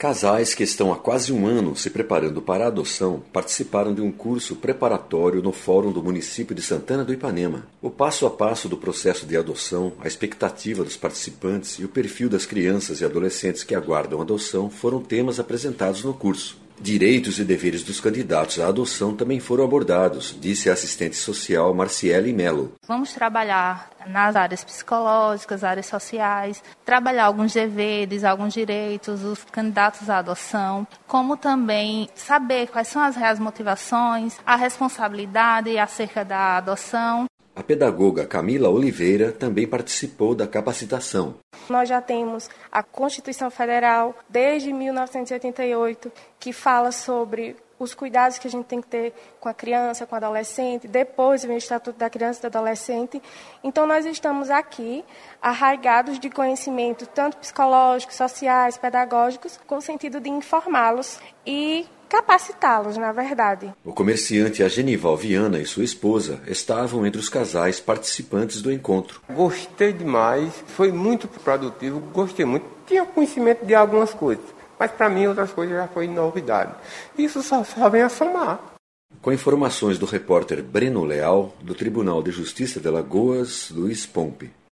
Casais que estão há quase um ano se preparando para a adoção participaram de um curso preparatório no Fórum do município de Santana do Ipanema. O passo a passo do processo de adoção, a expectativa dos participantes e o perfil das crianças e adolescentes que aguardam adoção foram temas apresentados no curso. Direitos e deveres dos candidatos à adoção também foram abordados, disse a assistente social Marciele Melo. Vamos trabalhar nas áreas psicológicas, áreas sociais, trabalhar alguns deveres, alguns direitos dos candidatos à adoção, como também saber quais são as reais motivações, a responsabilidade acerca da adoção. A pedagoga Camila Oliveira também participou da capacitação. Nós já temos a Constituição Federal, desde 1988, que fala sobre os cuidados que a gente tem que ter com a criança, com o adolescente. Depois vem o Estatuto da Criança e do Adolescente. Então, nós estamos aqui arraigados de conhecimento, tanto psicológicos, sociais, pedagógicos, com o sentido de informá-los e capacitá-los, na verdade. O comerciante Genival Viana e sua esposa estavam entre os casais participantes do encontro. Gostei demais, foi muito produtivo, gostei muito. Tinha conhecimento de algumas coisas, mas para mim outras coisas já foi novidade. Isso só vem a somar. Com informações do repórter Breno Leal, do Tribunal de Justiça de Alagoas, Luiz Pompe.